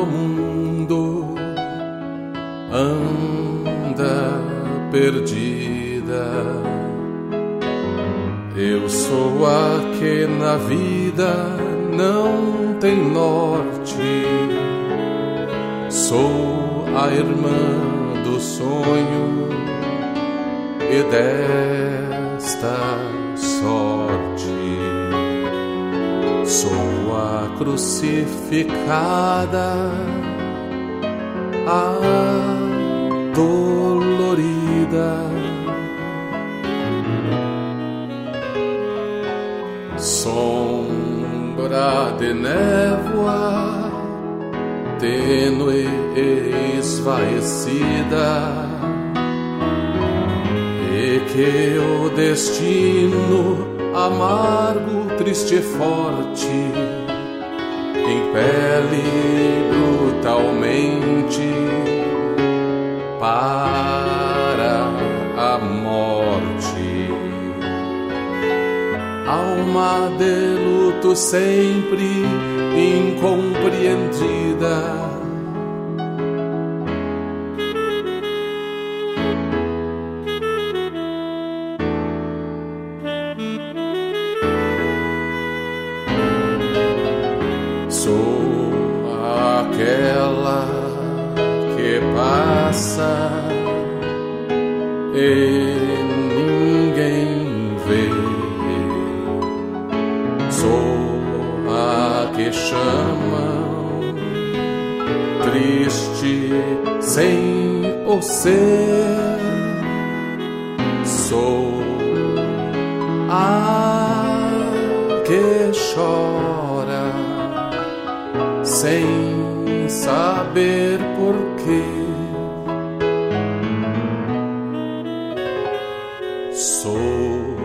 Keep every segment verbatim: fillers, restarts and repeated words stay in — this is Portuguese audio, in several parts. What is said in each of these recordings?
no mundo anda perdida. Eu sou a que na vida não tem norte. Sou a irmã do sonho e desta sorte. Sou a crucificada, a dolorida. Sombra de névoa, tênue e esvaecida, e que o destino amargo, triste e forte impele brutalmente para a morte. Alma de luto sempre incompreendida, sou aquela que passa e ninguém vê. Sou a que chamam triste sem o ser. Sou a que chora sem saber porquê. Sou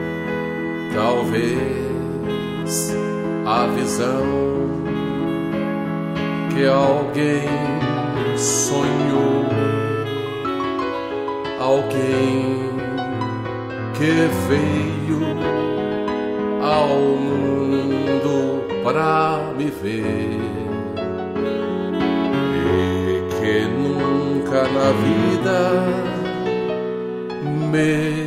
talvez a visão que alguém sonhou, alguém que veio ao mundo pra me ver e que nunca na vida me